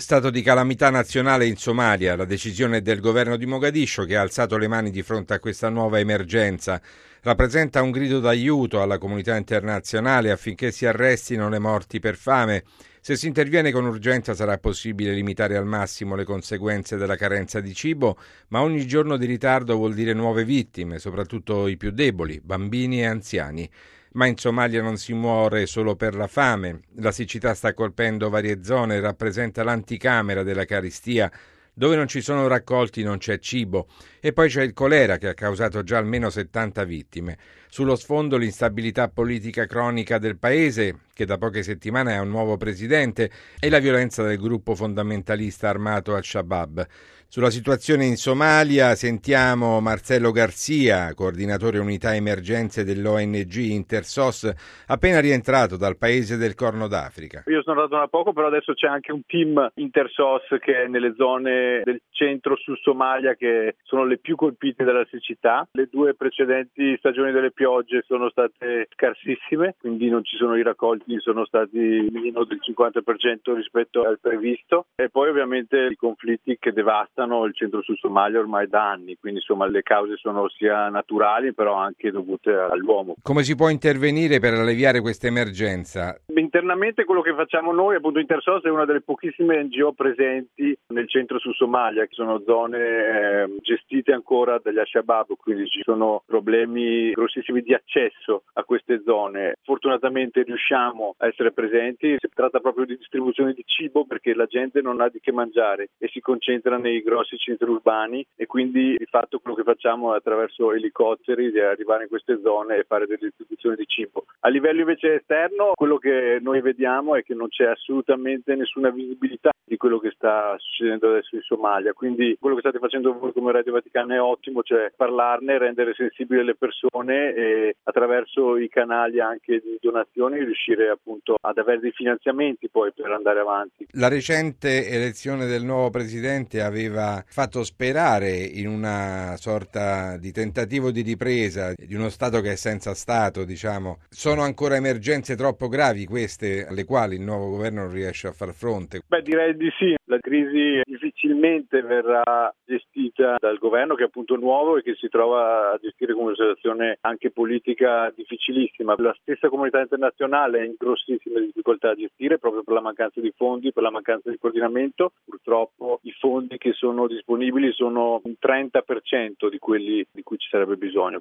Stato di calamità nazionale in Somalia, la decisione del governo di Mogadiscio che ha alzato le mani di fronte a questa nuova emergenza rappresenta un grido d'aiuto alla comunità internazionale affinché si arrestino le morti per fame. Se si interviene con urgenza sarà possibile limitare al massimo le conseguenze della carenza di cibo, ma ogni giorno di ritardo vuol dire nuove vittime, soprattutto i più deboli, bambini e anziani. Ma in Somalia non si muore solo per la fame. La siccità sta colpendo varie zone e rappresenta l'anticamera della carestia. Dove non ci sono raccolti non c'è cibo. E poi c'è il colera che ha causato già almeno 70 vittime. Sullo sfondo l'instabilità politica cronica del paese, che da poche settimane ha un nuovo presidente, e la violenza del gruppo fondamentalista armato Al-Shabaab. Sulla situazione in Somalia sentiamo Marcello Garcia, coordinatore unità emergenze dell'ONG Intersos, appena rientrato dal paese del Corno d'Africa. Io sono andato da poco, però adesso c'è anche un team Intersos che è nelle zone del centro-sud Somalia che sono le più colpite dalla siccità. Le due precedenti stagioni delle piogge sono state scarsissime, quindi non ci sono i raccolti, sono stati meno del 50% rispetto al previsto. E poi ovviamente i conflitti che devastano il centro-sud Somalia ormai da anni, quindi insomma le cause sono sia naturali però anche dovute all'uomo. Come si può intervenire per alleviare questa emergenza? Internamente quello che facciamo noi, appunto Intersos è una delle pochissime NGO presenti nel centro-sud Somalia, che sono zone gestite ancora dagli Al-Shabaab, quindi ci sono problemi grossissimi di accesso a queste zone. Fortunatamente riusciamo a essere presenti, si tratta proprio di distribuzione di cibo perché la gente non ha di che mangiare e si concentra nei grossi centri urbani e quindi di fatto quello che facciamo è attraverso elicotteri di arrivare in queste zone e fare delle distribuzioni di cibo. A livello invece esterno quello che noi vediamo è che non c'è assolutamente nessuna visibilità di quello che sta succedendo adesso in Somalia, quindi quello che state facendo voi come Radio Vaticana è ottimo, cioè parlarne, rendere sensibili le persone e attraverso i canali anche di donazioni riuscire appunto ad avere dei finanziamenti poi per andare avanti. La recente elezione del nuovo presidente aveva fatto sperare in una sorta di tentativo di ripresa di uno Stato che è senza Stato, diciamo. Sono ancora emergenze troppo gravi queste alle quali il nuovo governo non riesce a far fronte? Beh, direi di sì. La crisi difficilmente verrà gestita dal governo che è appunto nuovo e che si trova a gestire come una situazione anche politica difficilissima. La stessa comunità internazionale è in grossissime difficoltà a gestire proprio per la mancanza di fondi, per la mancanza di coordinamento. Purtroppo i fondi che sono disponibili sono un 30% di quelli di cui ci sarebbe bisogno.